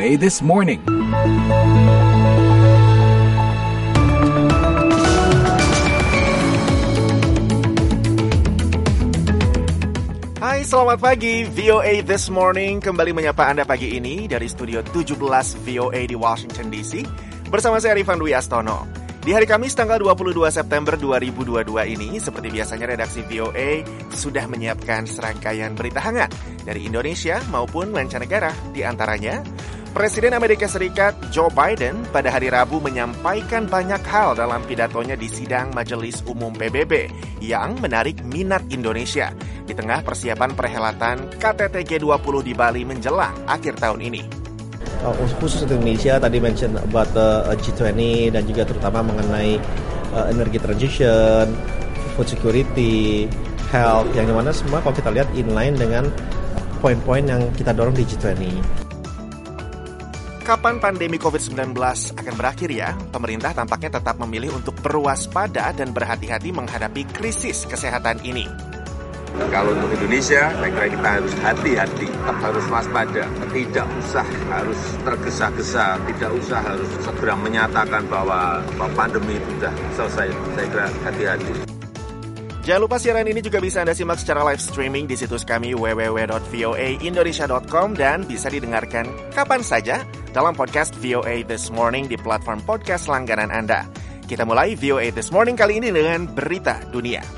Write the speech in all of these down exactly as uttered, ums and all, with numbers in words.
A This Morning. Hai, selamat pagi. V O A This Morning kembali menyapa Anda pagi ini dari studio tujuh belas V O A di Washington D C bersama saya Rifan Dwi Astono. Di hari Kamis tanggal dua puluh dua September dua ribu dua puluh dua ini, seperti biasanya redaksi V O A sudah menyiapkan serangkaian berita hangat dari Indonesia maupun mancanegara. Di antaranya, Presiden Amerika Serikat Joe Biden pada hari Rabu menyampaikan banyak hal dalam pidatonya di sidang Majelis Umum P B B yang menarik minat Indonesia di tengah persiapan perhelatan K T T G dua puluh di Bali menjelang akhir tahun ini. Uh, khusus untuk Indonesia tadi mention about the uh, G dua puluh dan juga terutama mengenai uh, energy transition, food security, health, yang dimana semua kalau kita lihat inline dengan poin-poin yang kita dorong di G dua puluh. Kapan pandemi covid sembilan belas akan berakhir ya? Pemerintah tampaknya tetap memilih untuk berwaspada dan berhati-hati menghadapi krisis kesehatan ini. Kalau untuk Indonesia, saya kira kita harus hati-hati, harus waspada, tidak usah harus tergesa-gesa, tidak usah harus segera menyatakan bahwa, bahwa pandemi itu sudah selesai. Saya kira hati-hati. Jangan lupa siaran ini juga bisa Anda simak secara live streaming di situs kami w w w dot v o a indonesia dot com dan bisa didengarkan kapan saja dalam podcast V O A This Morning di platform podcast langganan Anda. Kita mulai V O A This Morning kali ini dengan berita dunia.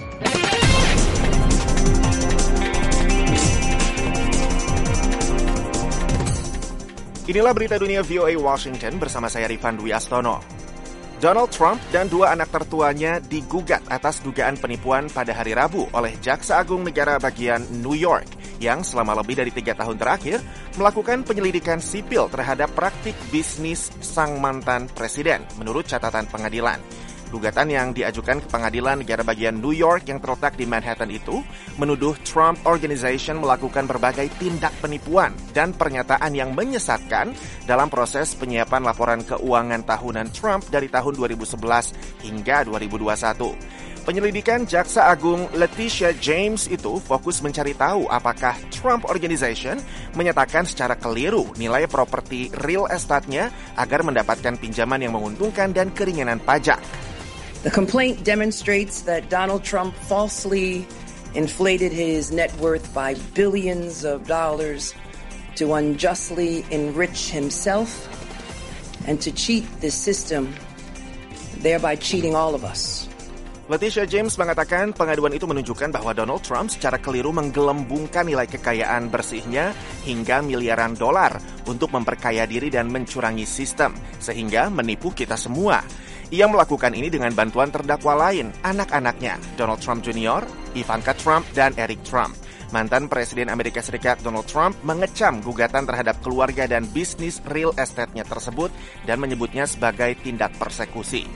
Inilah berita dunia V O A Washington bersama saya Rifan Dwi Astono. Donald Trump dan dua anak tertuanya digugat atas dugaan penipuan pada hari Rabu oleh Jaksa Agung Negara bagian New York yang selama lebih dari tiga tahun terakhir melakukan penyelidikan sipil terhadap praktik bisnis sang mantan presiden, menurut catatan pengadilan. Gugatan yang diajukan ke pengadilan negara bagian New York yang terletak di Manhattan itu menuduh Trump Organization melakukan berbagai tindak penipuan dan pernyataan yang menyesatkan dalam proses penyiapan laporan keuangan tahunan Trump dari tahun dua ribu sebelas hingga dua ribu dua puluh satu. Penyelidikan Jaksa Agung Letitia James itu fokus mencari tahu apakah Trump Organization menyatakan secara keliru nilai properti real estate-nya agar mendapatkan pinjaman yang menguntungkan dan keringanan pajak. The complaint demonstrates that Donald Trump falsely inflated his net worth by billions of dollars to unjustly enrich himself and to cheat the system, thereby cheating all of us. Letitia James mengatakan pengaduan itu menunjukkan bahwa Donald Trump secara keliru menggelembungkan nilai kekayaan bersihnya hingga miliaran dolar untuk memperkaya diri dan mencurangi sistem, sehingga menipu kita semua. Ia melakukan ini dengan bantuan terdakwa lain, anak-anaknya, Donald Trump Junior, Ivanka Trump, dan Eric Trump. Mantan Presiden Amerika Serikat Donald Trump mengecam gugatan terhadap keluarga dan bisnis real estate-nya tersebut dan menyebutnya sebagai tindak persekusi.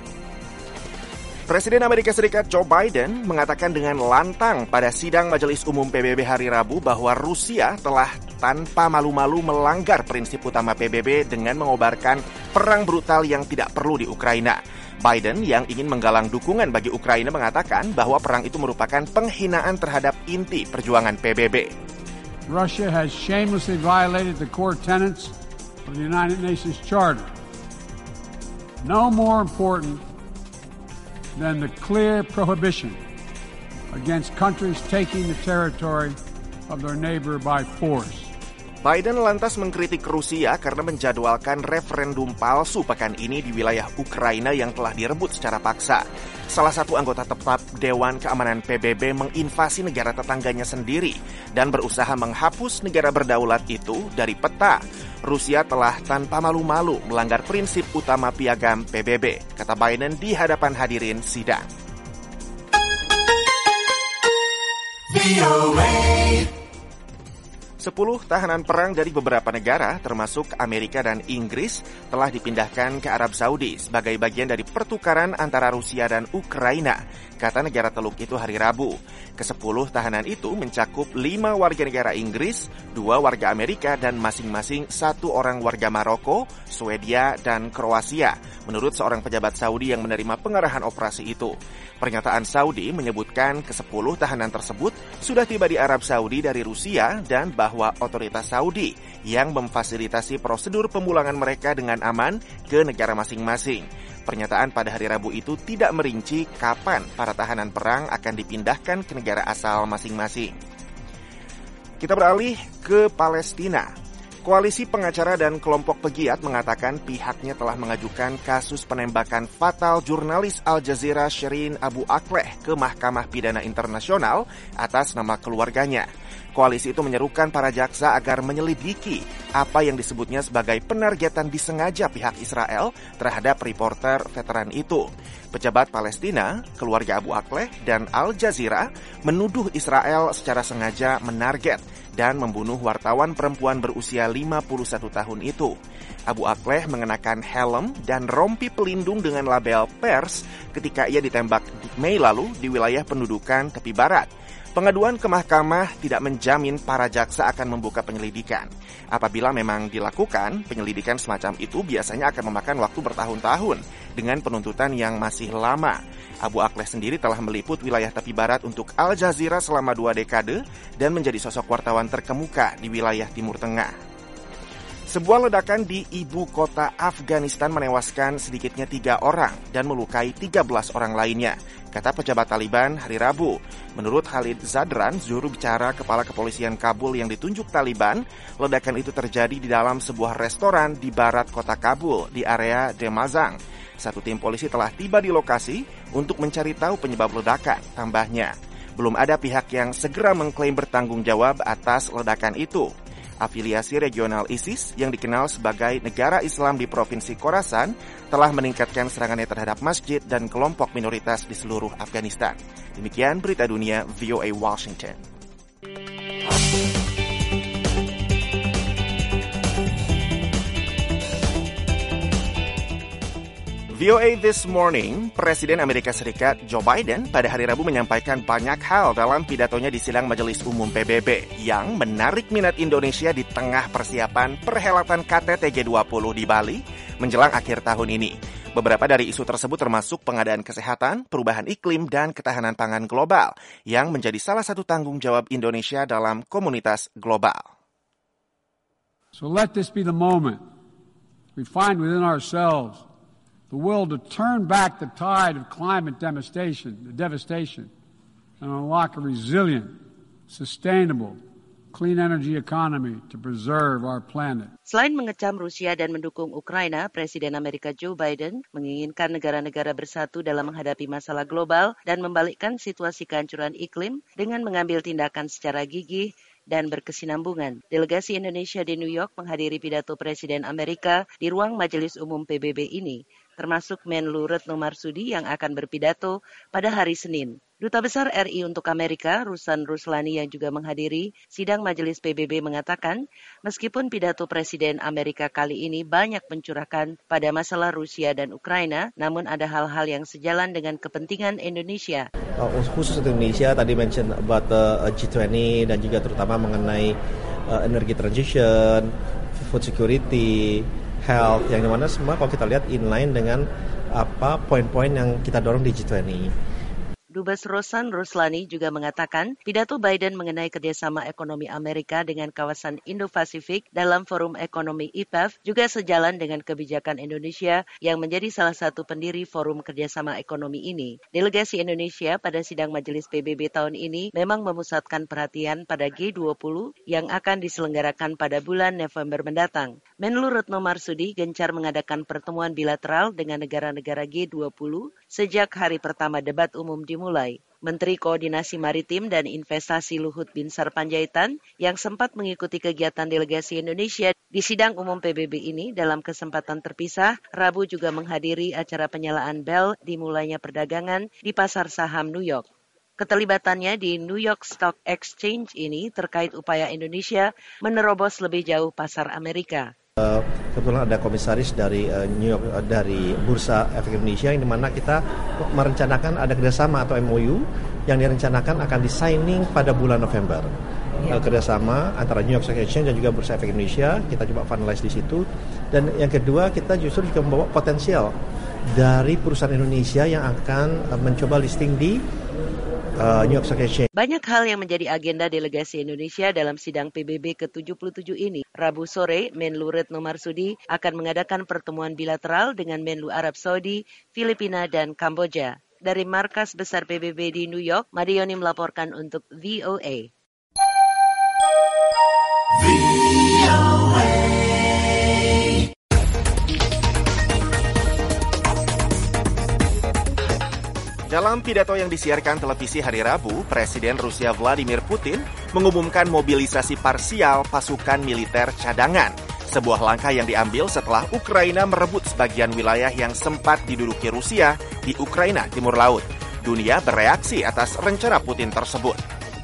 Presiden Amerika Serikat Joe Biden mengatakan dengan lantang pada sidang Majelis Umum P B B hari Rabu bahwa Rusia telah tanpa malu-malu melanggar prinsip utama P B B dengan mengobarkan perang brutal yang tidak perlu di Ukraina. Biden yang ingin menggalang dukungan bagi Ukraina mengatakan bahwa perang itu merupakan penghinaan terhadap inti perjuangan P B B. Russia has shamelessly violated the core tenets of the United Nations Charter. No more important than the clear prohibition against countries taking the territory of their neighbor by force. Biden lantas mengkritik Rusia karena menjadwalkan referendum palsu pekan ini di wilayah Ukraina yang telah direbut secara paksa. Salah satu anggota tetap Dewan Keamanan P B B menginvasi negara tetangganya sendiri dan berusaha menghapus negara berdaulat itu dari peta. Rusia telah tanpa malu-malu melanggar prinsip utama piagam P B B, kata Biden di hadapan hadirin sidang. Sepuluh tahanan perang dari beberapa negara, termasuk Amerika dan Inggris, telah dipindahkan ke Arab Saudi sebagai bagian dari pertukaran antara Rusia dan Ukraina, kata negara Teluk itu hari Rabu. Kesepuluh tahanan itu mencakup lima warga negara Inggris, dua warga Amerika, dan masing-masing satu orang warga Maroko, Swedia, dan Kroasia, menurut seorang pejabat Saudi yang menerima pengarahan operasi itu. Pernyataan Saudi menyebutkan kesepuluh tahanan tersebut sudah tiba di Arab Saudi dari Rusia dan bahwa fatwa otoritas Saudi yang memfasilitasi prosedur pemulangan mereka dengan aman ke negara masing-masing. Pernyataan pada hari Rabu itu tidak merinci kapan para tahanan perang akan dipindahkan ke negara asal masing-masing. Kita beralih ke Palestina. Koalisi pengacara dan kelompok pegiat mengatakan pihaknya telah mengajukan kasus penembakan fatal jurnalis Al Jazeera Shireen Abu Akleh ke Mahkamah Pidana Internasional atas nama keluarganya. Koalisi itu menyerukan para jaksa agar menyelidiki apa yang disebutnya sebagai penargetan disengaja pihak Israel terhadap reporter veteran itu. Pejabat Palestina, keluarga Abu Akleh, dan Al Jazeera menuduh Israel secara sengaja menarget dan membunuh wartawan perempuan berusia lima puluh satu tahun itu. Abu Akleh mengenakan helm dan rompi pelindung dengan label pers ketika ia ditembak Mei lalu di wilayah pendudukan tepi barat. Pengaduan ke mahkamah tidak menjamin para jaksa akan membuka penyelidikan. Apabila memang dilakukan, penyelidikan semacam itu biasanya akan memakan waktu bertahun-tahun dengan penuntutan yang masih lama. Abu Akleh sendiri telah meliput wilayah tepi barat untuk Al Jazeera selama dua dekade dan menjadi sosok wartawan terkemuka di wilayah Timur Tengah. Sebuah ledakan di ibu kota Afghanistan menewaskan sedikitnya tiga orang dan melukai tiga belas orang lainnya, kata pejabat Taliban hari Rabu. Menurut Khalid Zadran, juru bicara kepala kepolisian Kabul yang ditunjuk Taliban, ledakan itu terjadi di dalam sebuah restoran di barat kota Kabul di area Demazang. Satu tim polisi telah tiba di lokasi untuk mencari tahu penyebab ledakan, tambahnya. Belum ada pihak yang segera mengklaim bertanggung jawab atas ledakan itu. Afiliasi regional ISIS yang dikenal sebagai negara Islam di Provinsi Khorasan telah meningkatkan serangannya terhadap masjid dan kelompok minoritas di seluruh Afghanistan. Demikian berita dunia V O A Washington. V O A This Morning, Presiden Amerika Serikat Joe Biden pada hari Rabu menyampaikan banyak hal dalam pidatonya di sidang Majelis Umum P B B yang menarik minat Indonesia di tengah persiapan perhelatan K T T G dua puluh di Bali menjelang akhir tahun ini. Beberapa dari isu tersebut termasuk pengadaan kesehatan, perubahan iklim, dan ketahanan pangan global yang menjadi salah satu tanggung jawab Indonesia dalam komunitas global. So let this be the moment we find within ourselves the will to turn back the tide of climate devastation, the devastation, and unlock a resilient, sustainable, clean energy economy to preserve our planet. Selain mengecam Rusia dan mendukung Ukraina, Presiden Amerika Joe Biden menginginkan negara-negara bersatu dalam menghadapi masalah global dan membalikkan situasi kehancuran iklim dengan mengambil tindakan secara gigih dan berkesinambungan. Delegasi Indonesia di New York menghadiri pidato Presiden Amerika di ruang Majelis Umum P B B ini, termasuk Menlu Retno Marsudi yang akan berpidato pada hari Senin. Duta Besar R I untuk Amerika, Ruslan Ruslani yang juga menghadiri sidang Majelis P B B mengatakan, meskipun pidato Presiden Amerika kali ini banyak mencurahkan pada masalah Rusia dan Ukraina, namun ada hal-hal yang sejalan dengan kepentingan Indonesia. Uh, khusus untuk Indonesia, tadi mention about uh, G dua puluh dan juga terutama mengenai uh, energy transition, food security, health, yang dimana semua kalau kita lihat inline dengan apa poin-poin yang kita dorong di G dua puluh. Dubes Ruslan Ruslani juga mengatakan pidato Biden mengenai kerjasama ekonomi Amerika dengan kawasan Indo-Pasifik dalam forum ekonomi I P E F juga sejalan dengan kebijakan Indonesia yang menjadi salah satu pendiri forum kerjasama ekonomi ini. Delegasi Indonesia pada sidang Majelis P B B tahun ini memang memusatkan perhatian pada G dua puluh yang akan diselenggarakan pada bulan November mendatang. Menlu Retno Marsudi gencar mengadakan pertemuan bilateral dengan negara-negara G dua puluh sejak hari pertama debat umum dimulai. Menteri Koordinasi Maritim dan Investasi Luhut Binsar Panjaitan yang sempat mengikuti kegiatan delegasi Indonesia di sidang umum P B B ini dalam kesempatan terpisah, Rabu juga menghadiri acara penyalaan bel dimulainya perdagangan di pasar saham New York. Keterlibatannya di New York Stock Exchange ini terkait upaya Indonesia menerobos lebih jauh pasar Amerika. Uh, kebetulan ada komisaris dari uh, New York uh, dari Bursa Efek Indonesia yang dimana kita merencanakan ada kerjasama atau M O U yang direncanakan akan di-signing pada bulan November. Ya. Uh, kerjasama antara New York Stock Exchange dan juga Bursa Efek Indonesia, kita coba finalize di situ. Dan yang kedua, kita justru juga membawa potensial dari perusahaan Indonesia yang akan uh, mencoba listing di uh, New York Stock Exchange. Banyak hal yang menjadi agenda delegasi Indonesia dalam sidang P B B ke tujuh puluh tujuh ini. Rabu sore, Menlu Retno Marsudi akan mengadakan pertemuan bilateral dengan Menlu Arab Saudi, Filipina, dan Kamboja. Dari markas besar P B B di New York, Madioni melaporkan untuk V O A. V O A. Dalam pidato yang disiarkan televisi hari Rabu, Presiden Rusia Vladimir Putin mengumumkan mobilisasi parsial pasukan militer cadangan. Sebuah langkah yang diambil setelah Ukraina merebut sebagian wilayah yang sempat diduduki Rusia di Ukraina Timur Laut. Dunia bereaksi atas rencana Putin tersebut.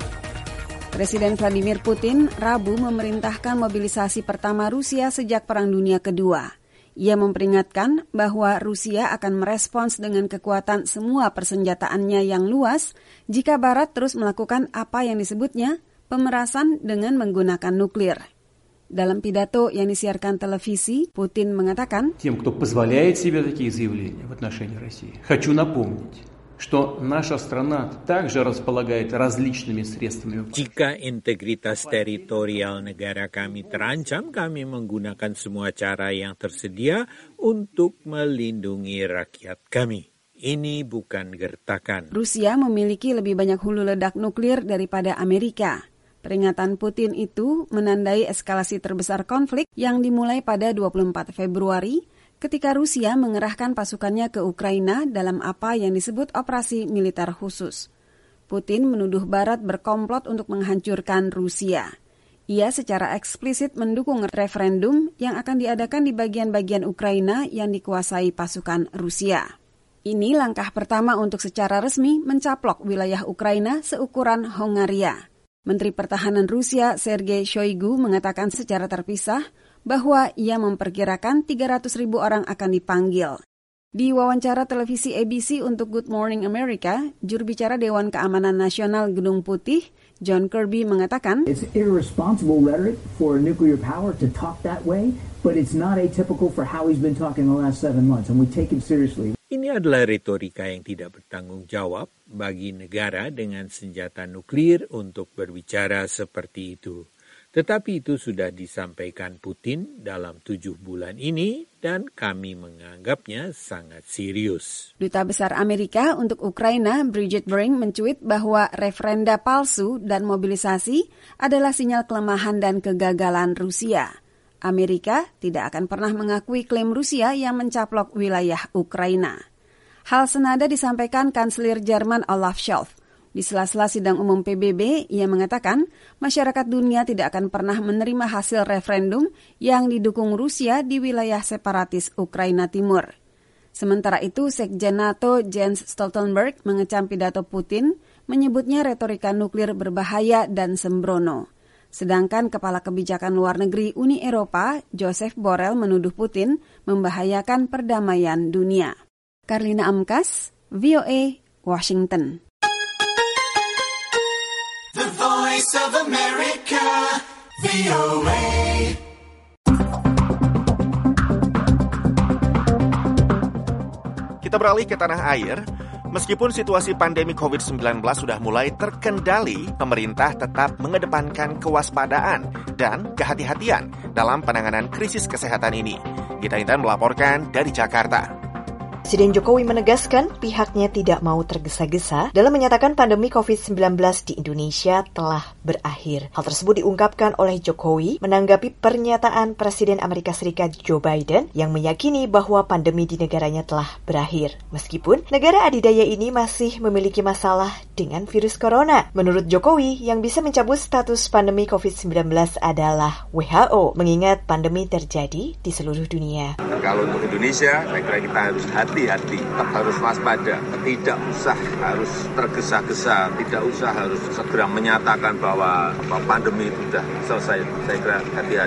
Presiden Vladimir Putin Rabu memerintahkan mobilisasi pertama Rusia sejak Perang Dunia Kedua. Ia memperingatkan bahwa Rusia akan merespons dengan kekuatan semua persenjataannya yang luas jika Barat terus melakukan apa yang disebutnya pemerasan dengan menggunakan nuklir. Dalam pidato yang disiarkan televisi, Putin mengatakan, Тем, кто позволяет себе такие заявления в отношении России, хочу напомнить, что наша страна также располагает различными средствами. Jika integritas teritorial negara kami terancam, kami menggunakan semua cara yang tersedia untuk melindungi rakyat kami. Ini bukan gertakan. Rusia memiliki lebih banyak hulu ledak nuklir daripada Amerika. Peringatan Putin itu menandai eskalasi terbesar konflik yang dimulai pada dua puluh empat Februari ketika Rusia mengerahkan pasukannya ke Ukraina dalam apa yang disebut operasi militer khusus. Putin menuduh Barat berkomplot untuk menghancurkan Rusia. Ia secara eksplisit mendukung referendum yang akan diadakan di bagian-bagian Ukraina yang dikuasai pasukan Rusia. Ini langkah pertama untuk secara resmi mencaplok wilayah Ukraina seukuran Hongaria. Menteri Pertahanan Rusia Sergei Shoigu mengatakan secara terpisah bahwa ia memperkirakan tiga ratus ribu orang akan dipanggil. Di wawancara televisi A B C untuk Good Morning America, juru bicara Dewan Keamanan Nasional Gedung Putih, John Kirby mengatakan, It's irresponsible rhetoric for nuclear power to talk that way, but it's not atypical for how he's been talking the last seven months, and we take it seriously. Ini adalah retorika yang tidak bertanggung jawab bagi negara dengan senjata nuklir untuk berbicara seperti itu. Tetapi itu sudah disampaikan Putin dalam tujuh bulan ini dan kami menganggapnya sangat serius. Duta Besar Amerika untuk Ukraina, Bridget Brink, mencuit bahwa referenda palsu dan mobilisasi adalah sinyal kelemahan dan kegagalan Rusia. Amerika tidak akan pernah mengakui klaim Rusia yang mencaplok wilayah Ukraina. Hal senada disampaikan Kanselir Jerman Olaf Scholz. Di sela-sela sidang umum P B B, ia mengatakan masyarakat dunia tidak akan pernah menerima hasil referendum yang didukung Rusia di wilayah separatis Ukraina Timur. Sementara itu, Sekjen NATO Jens Stoltenberg mengecam pidato Putin, menyebutnya retorika nuklir berbahaya dan sembrono. Sedangkan Kepala Kebijakan Luar Negeri Uni Eropa, Joseph Borrell, menuduh Putin membahayakan perdamaian dunia. Karlina Amkas, V O A, Washington. The Voice of America, V O A. Kita beralih ke tanah air. Meskipun situasi pandemi covid sembilan belas sudah mulai terkendali, pemerintah tetap mengedepankan kewaspadaan dan kehati-hatian dalam penanganan krisis kesehatan ini. Gita Intan melaporkan dari Jakarta. Presiden Jokowi menegaskan pihaknya tidak mau tergesa-gesa dalam menyatakan pandemi covid sembilan belas di Indonesia telah berakhir. Hal tersebut diungkapkan oleh Jokowi menanggapi pernyataan Presiden Amerika Serikat Joe Biden yang meyakini bahwa pandemi di negaranya telah berakhir. Meskipun negara adidaya ini masih memiliki masalah dengan virus corona. Menurut Jokowi, yang bisa mencabut status pandemi covid sembilan belas adalah W H O, mengingat pandemi terjadi di seluruh dunia. Kalau untuk Indonesia, saya kira kita harus hati-hati, harus waspada, tidak usah harus tergesa-gesa, tidak usah harus segera menyatakan bahwa pandemi itu sudah selesai. Saya kira hati-hati.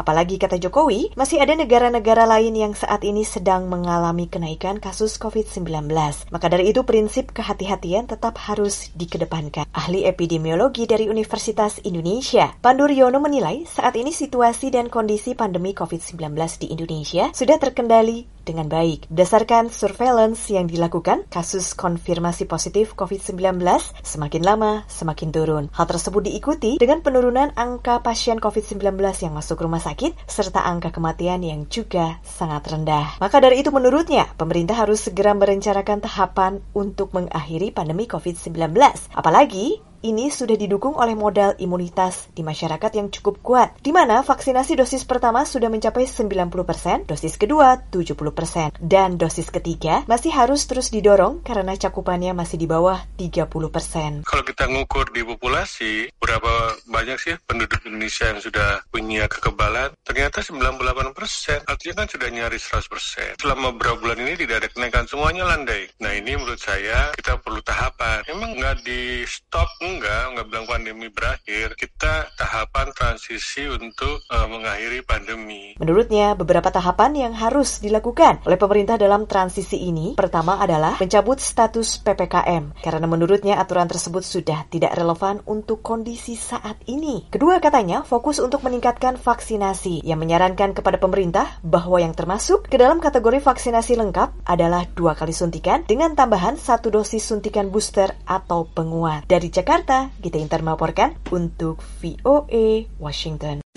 Apalagi kata Jokowi, masih ada negara-negara lain yang saat ini sedang mengalami kenaikan kasus covid sembilan belas. Maka dari itu prinsip kehati-hatian tetap harus dikedepankan. Ahli epidemiologi dari Universitas Indonesia, Pandu Riono menilai saat ini situasi dan kondisi pandemi covid sembilan belas di Indonesia sudah terkendali dengan baik. Berdasarkan surveillance yang dilakukan, kasus konfirmasi positif covid sembilan belas semakin lama semakin turun. Hal tersebut diikuti dengan penurunan angka pasien covid sembilan belas yang masuk rumah sakit serta angka kematian yang juga sangat rendah. Maka dari itu menurutnya, pemerintah harus segera merencanakan tahapan untuk mengakhiri pandemi covid sembilan belas. Apalagi ini sudah didukung oleh modal imunitas di masyarakat yang cukup kuat, di mana vaksinasi dosis pertama sudah mencapai sembilan puluh persen, dosis kedua tujuh puluh persen, dan dosis ketiga masih harus terus didorong karena cakupannya masih di bawah tiga puluh persen. Kalau kita ngukur di populasi, berapa banyak sih penduduk Indonesia yang sudah punya kekebalan? Ternyata sembilan puluh delapan persen, artinya kan sudah nyaris seratus persen. Selama beberapa bulan ini tidak ada kenaikan, semuanya landai. Nah ini menurut saya kita perlu tahapan. Emang nggak di stop, enggak, enggak bilang pandemi berakhir. Kita tahapan transisi untuk uh, mengakhiri pandemi. Menurutnya, beberapa tahapan yang harus dilakukan oleh pemerintah dalam transisi ini. Pertama adalah mencabut status P P K M, karena menurutnya aturan tersebut sudah tidak relevan untuk kondisi saat ini. Kedua, katanya fokus untuk meningkatkan vaksinasi, yang menyarankan kepada pemerintah bahwa yang termasuk ke dalam kategori vaksinasi lengkap adalah dua kali suntikan dengan tambahan satu dosis suntikan booster atau penguat. Dari Jakarta, Gita Inter melaporkan untuk V O A Washington.